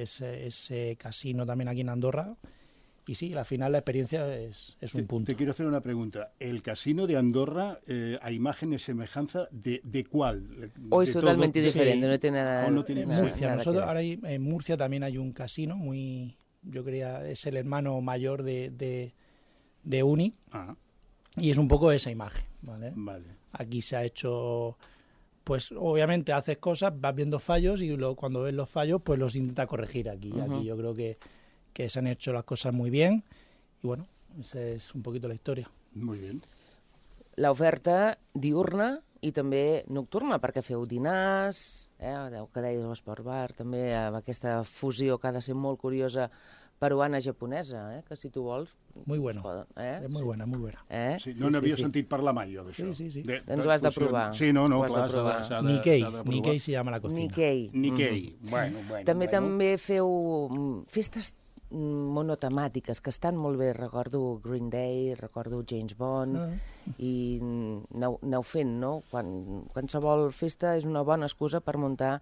L: ese casino también aquí en Andorra. Y sí, al final la experiencia es un punto.
C: Te quiero hacer una pregunta. ¿El casino de Andorra, a imagen y semejanza de cuál?
B: ¿O es totalmente diferente? No tiene nada.
L: Murcia. Nosotros ahora en Murcia también hay un casino yo creía, es el hermano mayor de Uni. Y es un poco esa imagen, ¿vale? Aquí se ha hecho, pues obviamente haces cosas, vas viendo fallos y cuando ves los fallos, pues los intenta corregir aquí. Aquí yo creo que se han hecho las cosas muy bien y bueno, esa és un poquito la història.
C: Muy bien.
B: L'oferta diurna i també nocturna, perquè feu dinars, que deies l'esport bar, també amb aquesta fusió que ha de ser molt curiosa peruana-japonesa, que si tu vols...
L: Muy bueno, és muy buena, muy buena.
C: Sí, no n'havia sentit parlar mai, jo, d'això.
L: Sí.
B: Doncs ho has de provar.
C: Sí, no, clar, s'ha de provar.
L: Nikkei se llama la cocina.
C: Nikkei. Bueno.
B: També feu festes monotemàtiques que estan molt bé. Recordo Green Day, recordo James Bond, i aneu fent, no? Qualsevol festa és una bona excusa per muntar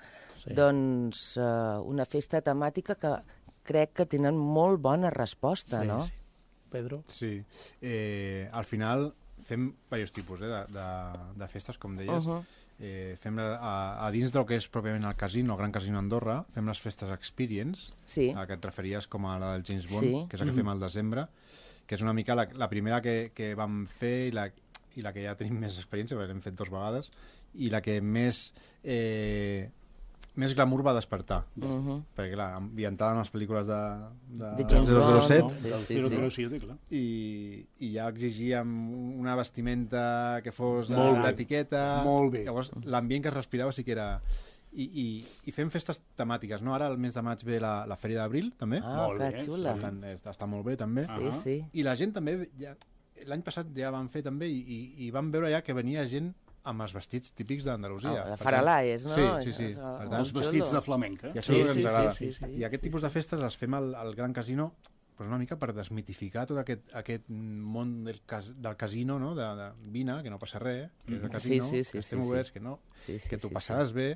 B: una festa temàtica que crec que tenen molt bona resposta, no?
L: Sí. Pedro?
K: Sí. Al final fem diversos tipus de festes, com deies. Fem a dins del que és pròpiament el casino, el Gran Casino Andorra, fem les festes Experience, a què et referies com a la del James Bond, que és la que fem al desembre, que és una mica la primera que vam fer i la que ja tenim més experiència, perquè l'hem fet 2 vegades, i la que més glamour va despertar. Perquè, clar, ambientada en les pel·lícules de
C: 007, clar.
K: I ja exigíem una vestimenta que fos d'etiqueta.
C: Molt bé.
K: Llavors, l'ambient que es respirava sí que era... I fem festes temàtiques, no? Ara, al mes de maig ve la Fèria d'Abril, també.
B: Que xula.
K: Està molt bé, també.
B: Sí.
K: I la gent també... L'any passat ja vam fer també i vam veure ja que venia gent amb els vestits típics d'Andalusia.
B: De faralaes, no?
K: Sí.
C: Els vestits de flamenca.
K: I això és el que ens agrada. I aquest tipus de festes les fem al Gran Casino una mica per desmitificar tot aquest món del casino, no? De vine, que no passa res, que és el casino, que estem oberts, que t'ho passaràs bé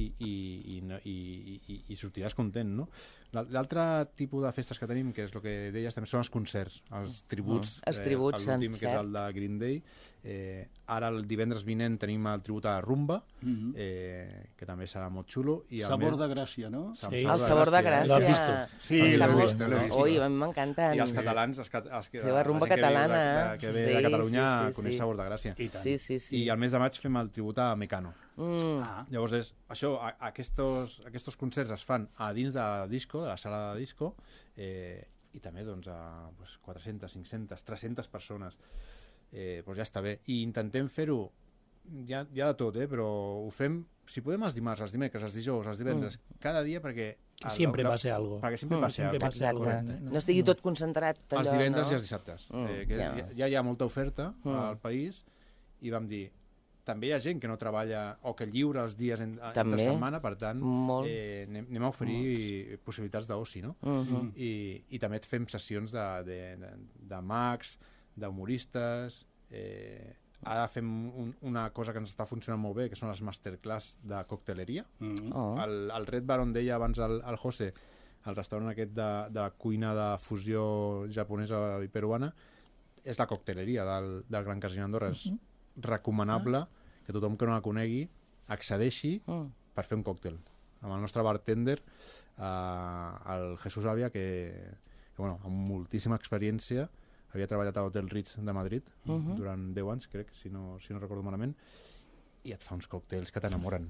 K: i sortiràs content, no? L'altre tipus de festes que tenim, que és el que deies, també són els concerts, els tributs. L'últim, que és el de Green Day. Ara, el divendres vinent, tenim el tribut a Rumba, que també serà molt xulo.
C: Sabor de Gràcia, no?
B: El Sabor de Gràcia.
L: L'has vist?
C: Sí, l'he vist.
B: Ui, m'encanten.
K: I els catalans,
B: la rumba catalana,
K: que ve de Catalunya, coneix Sabor de Gràcia.
B: Sí.
K: I al mes de maig fem el tribut a Mecano. Llavors, aquests concerts es fan a dins de disco, de la sala de disco, i també a 400, 500, 300 persones. Ja està bé. I intentem fer-ho, hi ha de tot, però ho fem, si podem, els dimarts, els dimecres, els dijous, els divendres, cada dia, perquè...
L: Siempre pase algo.
K: Perquè sempre pase algo.
B: No estigui tot concentrat allò,
K: els divendres i els dissabtes. Ja hi ha molta oferta al país i vam dir, també hi ha gent que no treballa o que lliura els dies entre setmana, per tant, anem a oferir possibilitats d'oci, no? I també et fem sessions de mags, d'humoristes. Ara fem una cosa que ens està funcionant molt bé, que són les masterclass de cocteleria. El Red Bar, on deia abans el José, el restaurant aquest de cuina de fusió japonesa i peruana, és la cocteleria del Gran Casino Andorra. És recomanable que tothom que no la conegui accedeixi per fer un còctel. Amb el nostre bartender, el Jesús Àvia, que amb moltíssima experiència, havia treballat a Hotel Ritz de Madrid durant 10 anys, crec, si no recordo malament, i et fa uns còctels que t'enamoren.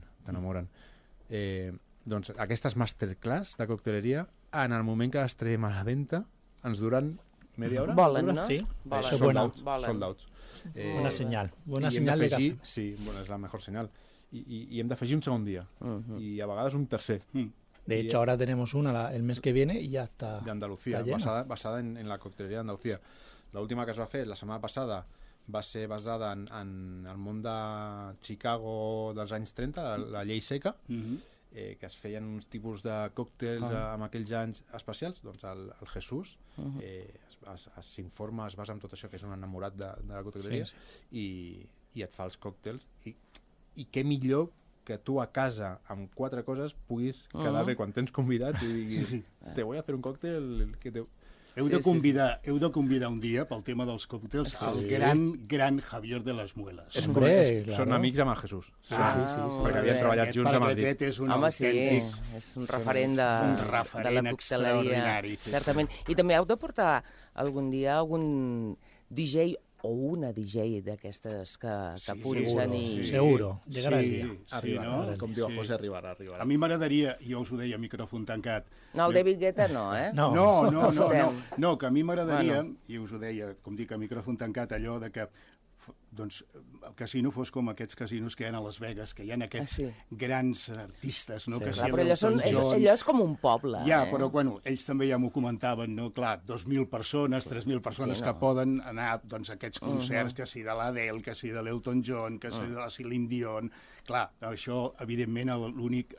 K: Doncs aquestes masterclass de cocteleria, en el moment que les traiem a la venda, ens duran media hora.
B: Volen, no?
L: Sí,
K: sold out.
L: Buena señal. Buena señal de café.
K: Sí, és la mejor señal. Y hem d'afegir un segon dia. I a vegades un tercer.
L: De hecho, ahora tenemos una el mes que viene y ya está.
K: De Andalucía, basada en la coctelería de Andalucía. L'última que es va fer la setmana passada va ser basada en el món de Chicago dels anys 30, la llei seca, que es feien uns tipus de còctels en aquells anys especials. Doncs el Jesús s'informa, es basa en tot això, que és un enamorat de la cocteleria, i et fa els còctels. I què millor que tu a casa, amb 4 coses, puguis quedar bé quan tens convidats i diguis, te voy a hacer un còctel que te...
C: Heu de convidar un dia, pel tema dels còctels, el gran Javier de les Mueles.
K: Són amics amb el Jesús. Perquè havien treballat junts a Madrid.
B: Home, sí, és un referent de la cocteleria. Certament. I també heu de portar algun dia algun DJ o una DJ d'aquestes que punxen i...
L: Seguro, llegarà el dia.
K: Arribarà, com diu el José, arribarà.
C: A mi m'agradaria, jo us ho deia a micròfon tancat...
B: No, el David Guetta no, eh?
C: No, que a mi m'agradaria, i us ho deia, com dic, a micròfon tancat, allò de que doncs, el casino fos com aquests casinos que hi ha a Las Vegas, que hi ha aquests grans artistes, no?
B: Sí,
C: Que
B: clar, però allò és com un poble.
C: Ja, però bueno, ells també ja m'ho comentaven, no? Clar, 2.000 persones, 3.000 persones que poden anar doncs, a aquests concerts, que si de l'Adele, que si de l'Elton John, que si de la Celine Dion. Clar, això, evidentment, l'únic...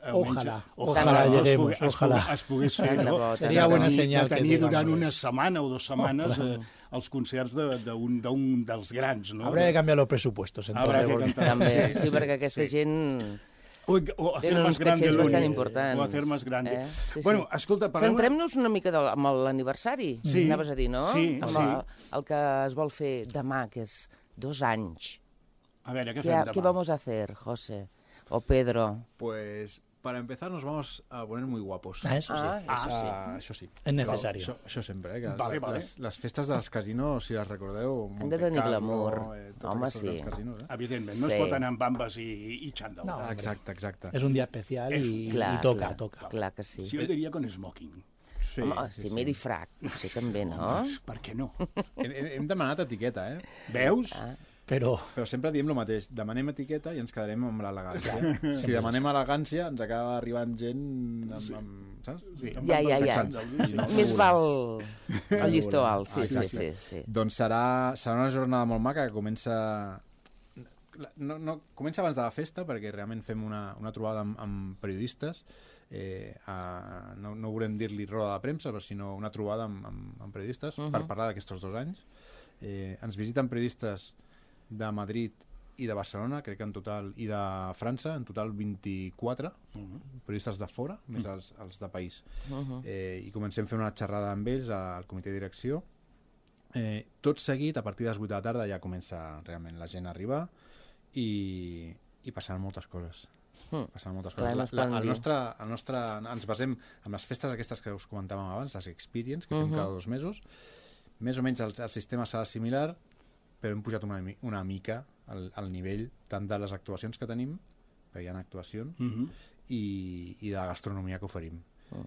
C: Ojalà es pogués fer, no?
L: Seria bona senyal.
C: De tenir durant una setmana o 2 setmanes els concerts d'un dels grans, no?
L: Habrá que cambiar los presupuestos.
B: També, sí, perquè aquesta gent...
C: O hacer más grande
B: l'únic.
C: O hacer más grande. Bueno, escolta,
B: centrem-nos una mica amb l'aniversari, anaves a dir, no?
C: Sí.
B: El que es vol fer demà, que és 2 anys.
C: A veure, què fem demà?
B: ¿Qué vamos a hacer, José? O Pedro.
K: Pues para empezar nos vamos a poner muy guapos.
L: Eso sí.
K: Eso sí.
L: Es necesario.
K: Això sempre, que
C: vale.
K: Les festes dels casinos, si les recordeu...
B: Han de tenir glamour. Home, sí.
K: Casinos,
C: evidentment, no es pot anar amb bambes i xandall.
K: No, exacte.
L: Es un día especial y toca.
B: Clar que sí.
C: Jo diria con smoking.
B: Sí, home, sí, i frac, sí, també, no?
C: Per què no?
K: Hem demanat etiqueta,
C: Veus?
L: Però
K: sempre diem el mateix, demanem etiqueta i ens quedarem amb l'elegància. Si demanem elegància ens acaba arribant gent saps?
B: Ja. Més val el llistó alt, sí.
K: Doncs serà una jornada molt maca que comença... No, comença abans de la festa perquè realment fem una trobada amb periodistes. No volem dir-li roda de premsa, però sinó una trobada amb periodistes per parlar d'aquests 2 anys. Ens visiten periodistes de Madrid i de Barcelona, crec que en total, i de França, en total 24 periodistes de fora, més els de país. I comencem a fer una xerrada amb ells al comitè de direcció. Tot seguit, a partir de les 8 de la tarda ja comença realment la gent a arribar i passaran moltes coses. Ens basem en les festes aquestes que us comentàvem abans, les Experience, que fem cada 2 mesos. Més o menys el sistema serà similar, però hem pujat una mica al nivell tant de les actuacions que tenim, perquè hi ha actuacions, i de la gastronomia que oferim.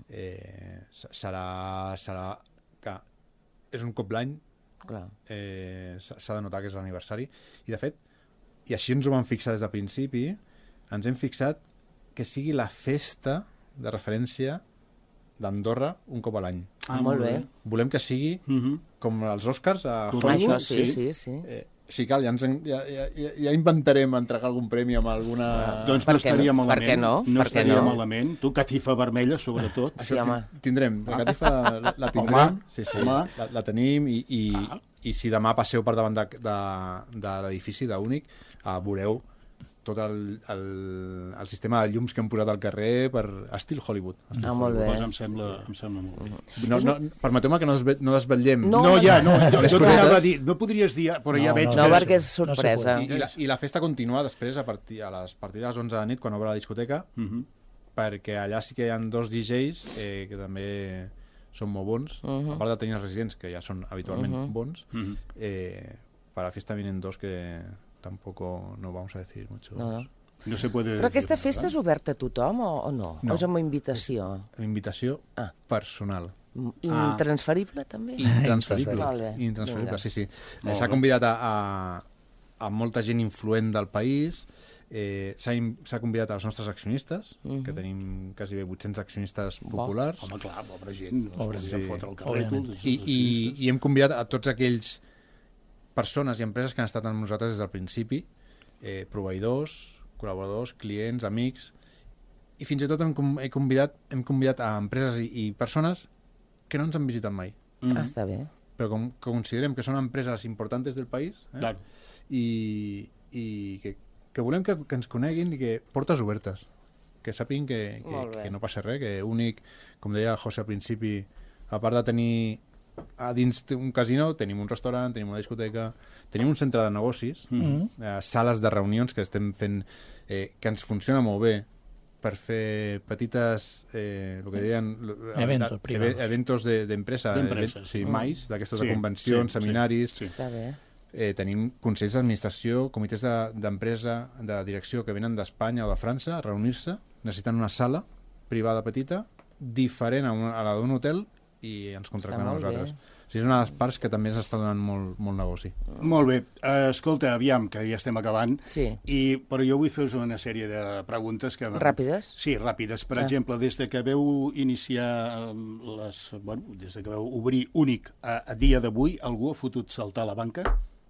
K: Serà que és un cop l'any, s'ha de notar que és l'aniversari, i de fet, i així ens ho vam fixar des del principi, ens hem fixat que sigui la festa de referència d'Andorra un cop a l'any.
B: Molt bé.
K: Volem que sigui com els Oscars a
B: Hollywood. Sí.
K: Si cal, ja inventarem entregar algun premi amb alguna...
C: Doncs no estaria malament.
B: Per què no?
C: No estaria malament. Tu, catifa vermella, sobretot.
B: Sí, home.
K: Tindrem. La catifa la tindrem. Sí, la tenim i si demà passeu per davant de l'edifici d'Únic, veureu tot el sistema de llums que hem posat al carrer per estil Hollywood.
B: Molt bé.
C: Em sembla molt bé.
K: Permeteu-me que no desvetllem.
C: No, jo t'anava a dir, no podries dir, però ja veig que...
B: No, perquè és sorpresa.
K: I la festa continua després a partir de les 11 de la nit, quan obre la discoteca, perquè allà sí que hi ha 2 DJs que també són molt bons, a part de tenir els residents, que ja són habitualment bons, per a la festa vienen 2 que... tampoco no vamos a decir mucho.
C: No se puede
B: Però aquesta festa és oberta a tothom o no? O és amb invitació?
K: Invitació personal.
B: Intransferible, també?
K: Intransferible, sí. S'ha convidat a molta gent influent del país, s'ha convidat als nostres accionistes, que tenim quasi 800 accionistes populars.
C: Home, clar, pobra gent, no es podria fotre al carrer.
K: I hem convidat a tots aquells persones i empreses que han estat amb nosaltres des del principi, proveïdors, col·laboradors, clients, amics, i fins i tot hem convidat a empreses i persones que no ens han visitat mai.
B: Està bé.
K: Però que considerem que són empreses importants del país i que volem que ens coneguin i que portes obertes, que sàpiguin que no passa res, que Únic, com deia José al principi, a part de tenir a dins un casino tenim un restaurant, tenim una discoteca, tenim un centre de negocis, sales de reunions que estem fent, que ens funciona molt bé per fer petites, el que deien... eventos d'empresa, mais, d'aquestes de convencions, seminaris... Tenim consells d'administració, comitès d'empresa, de direcció que venen d'Espanya o de França a reunir-se, necessiten una sala privada petita, diferent a la d'un hotel, i ens contracten a nosaltres. O sigui, és una de les parts que també s'està donant molt negoci.
C: Molt bé. Escolta, aviam, que ja estem acabant, però jo vull fer-vos una sèrie de preguntes que...
B: Ràpides?
C: Sí, ràpides. Per exemple, des de que veu iniciar des de que veu obrir Únic a dia d'avui, algú ha fotut saltar la banca?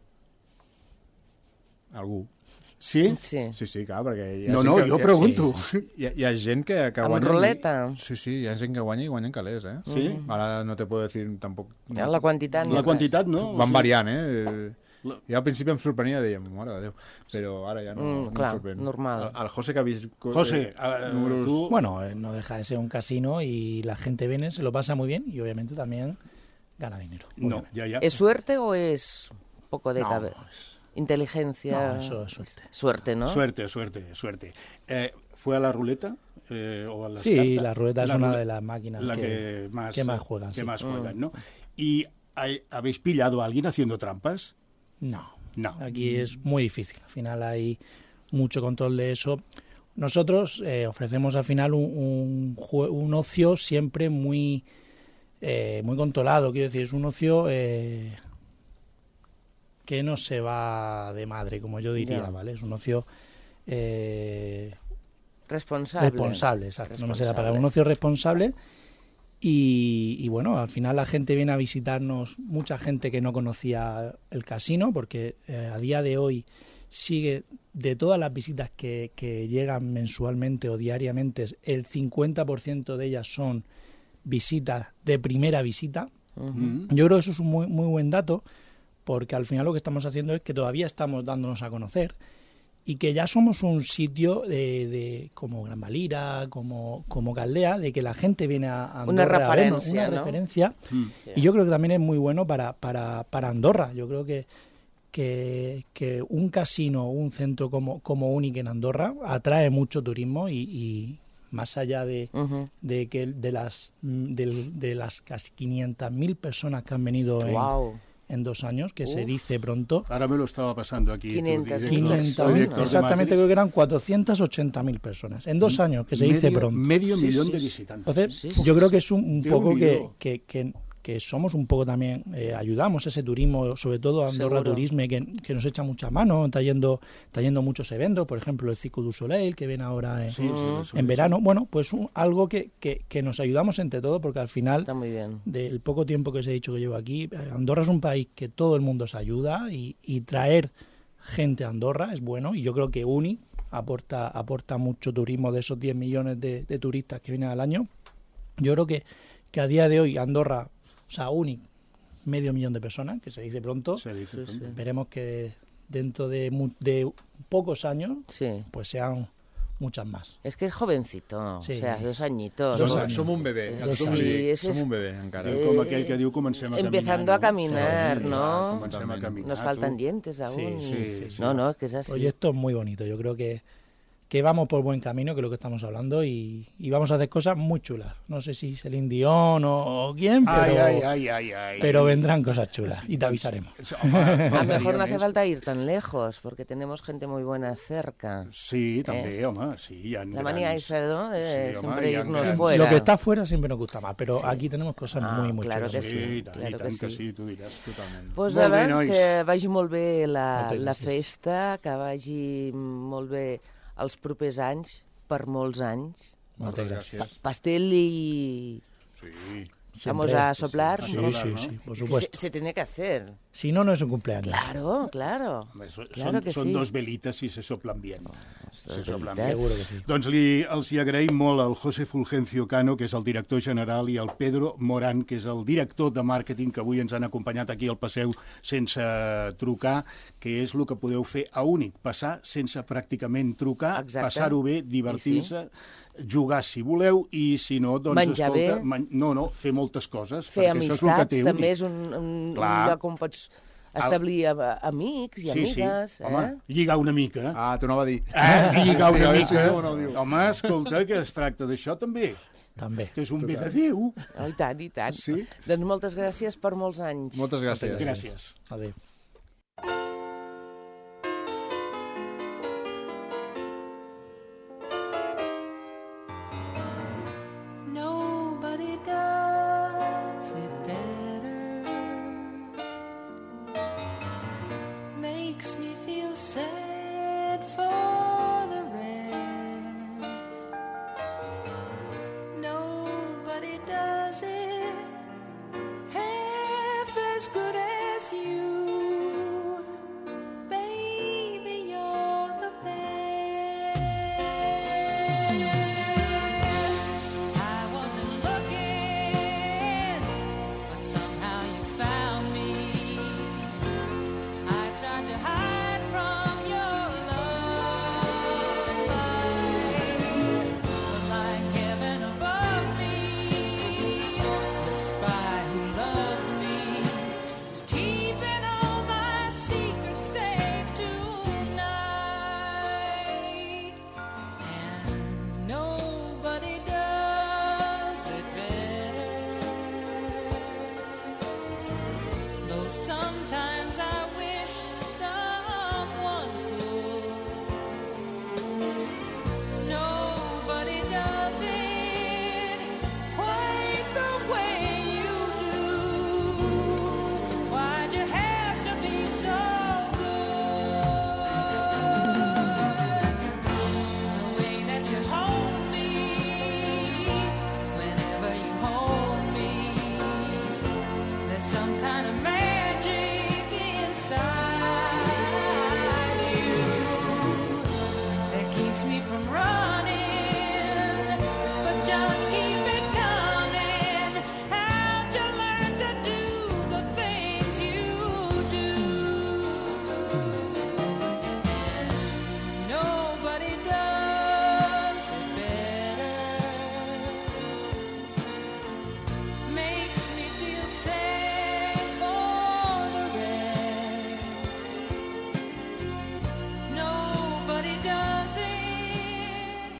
K: Algú.
C: Sí?
K: Sí, clar, perquè...
C: Jo pregunto.
K: Hi ha gent que guanya...
B: Amb ruleta?
K: Sí, hi ha gent que guanya i guanyen calés, eh?
C: Sí?
K: Ara no te puedo decir tampoc...
B: La quantitat.
C: La quantitat, no?
K: Van variant, eh? I al principi em sorprenia, dèiem, mare de Déu, però ara ja no em sorprèn.
B: Normal.
K: El José que ha vist...
C: José, tú...
L: Bueno, no deja de ser un casino y la gente viene, se lo pasa muy bien y obviamente también gana dinero.
C: No, ya.
B: ¿Es suerte o es poco de cabeza? Inteligencia.
L: No, eso es suerte.
B: Suerte, ¿no?
C: Suerte. ¿Fue a la ruleta? ¿O a las
L: cartas?
C: La
L: ruleta es una de las máquinas
C: que más juegan.
L: Que
C: más juegan, ¿no? ¿Y habéis pillado a alguien haciendo trampas?
L: No. Aquí es muy difícil. Al final hay mucho control de eso. Nosotros ofrecemos al final un ocio siempre muy controlado. Quiero decir, es un ocio... que no se va de madre, como yo diría, ¿vale? Es un ocio responsable, exacto. No me sé la palabra. Un ocio responsable y bueno, al final la gente viene a visitarnos, mucha gente que no conocía el casino, porque a día de hoy sigue, de todas las visitas que llegan mensualmente o diariamente, el 50% de ellas son visitas de primera visita. Yo creo que eso es un muy buen dato, porque al final lo que estamos haciendo es que todavía estamos dándonos a conocer y que ya somos un sitio de como Gran Valira, como Caldea, de que la gente viene a Andorra
B: una
L: referencia. Y yo creo que también es muy bueno para Andorra. Yo creo que un casino, un centro como Únic en Andorra atrae mucho turismo y más allá de las casi 500.000 personas que han venido en 2 años, que se dice pronto.
C: Ahora me lo estaba pasando aquí.
L: 500.000, exactamente, creo que eran 480.000 personas. En 2 años, que se dice pronto.
C: Medio millón de visitantes.
L: Entonces, yo creo que es un poco que somos un poco también, ayudamos a ese turismo, sobre todo a Andorra Turisme, que nos echa mucha mano, está yendo muchos eventos, por ejemplo el Cirque du Soleil, que viene ahora en verano. Bueno, pues algo que nos ayudamos entre todos, porque al final,
B: está muy bien.
L: Del poco tiempo que os he dicho que llevo aquí, Andorra es un país que todo el mundo se ayuda y traer gente a Andorra es bueno, y yo creo que Únic aporta mucho turismo de esos 10 millones de turistas que vienen al año. Yo creo que a día de hoy Andorra, o sea, Únic, 500.000 de personas, que se dice pronto. Veremos que dentro de pocos años, pues sean muchas más.
B: Es que es jovencito, o sea, 2 añitos.
K: Som un bebé. Som un bebé, encara.
C: Com aquell que diu comencem a caminar.
B: Empezando a caminar, ¿no?
C: Comencem a caminar.
B: Nos faltan dientes aún.
C: Sí.
B: No, es que es así.
L: Proyecto muy bonito. Yo creo que vamos por buen camino, que es lo que estamos hablando, y vamos a hacer cosas muy chulas. No sé si Celine Dion o quién, pero vendrán cosas chulas y te avisaremos.
B: A lo mejor no hace falta ir tan lejos, porque tenemos gente muy buena cerca.
C: Sí, també, home, sí.
B: La manía esa, ¿no? De siempre irnos fuera.
L: Lo que está fuera siempre nos gusta más, pero aquí tenemos cosas muy
B: claro
L: chulas.
B: Claro que sí,
C: tu diràs totalment.
B: Pues nada, que vagi molt bé la festa, que vagi molt bé els propers anys, per molts anys.
L: Moltes gràcies.
B: Pastel y...
C: Sí.
B: Vamos a soplar.
L: Sí, por supuesto.
B: Se tiene que hacer.
L: Si no, no es un cumpleaños.
B: Claro.
C: Son 2 velitas y se soplan bien.
L: Seguro que sí.
C: Doncs els hi agraïm molt al José Fulgencio Cano, que és el director general, i al Pedro Morán, que és el director de màrqueting, que avui ens han acompanyat aquí al Passeu sense trucar, que és el que podeu fer a Únic, passar sense pràcticament trucar, passar-ho bé, divertir-se, jugar si voleu, i si no, doncs,
B: menjar
C: escolta,
B: bé.
C: fer moltes coses.
B: Fer amistats, també és un lloc on pots establir amics i amigues.
C: Home, lligar una mica.
K: T'ho anava a dir.
C: Lligar una mica. Home, escolta, que es tracta d'això també.
L: També.
C: Que és un bé de Déu.
B: I tant, i tant.
C: Sí.
B: Doncs moltes gràcies per molts anys.
K: Moltes gràcies.
C: Gràcies.
L: Adéu.
F: Nobody does as good as you. Baby, you're the best. I wasn't looking, but somehow you found me. I tried to hide from your love light, but like heaven above me, the spy who loved me is keeping all my secrets safe tonight. And nobody does it better, though sometimes I wish someone could. Nobody does it quite the way you do. Why'd you have to be so good? The way that you hold me, whenever you hold me, there's some kind of magic inside.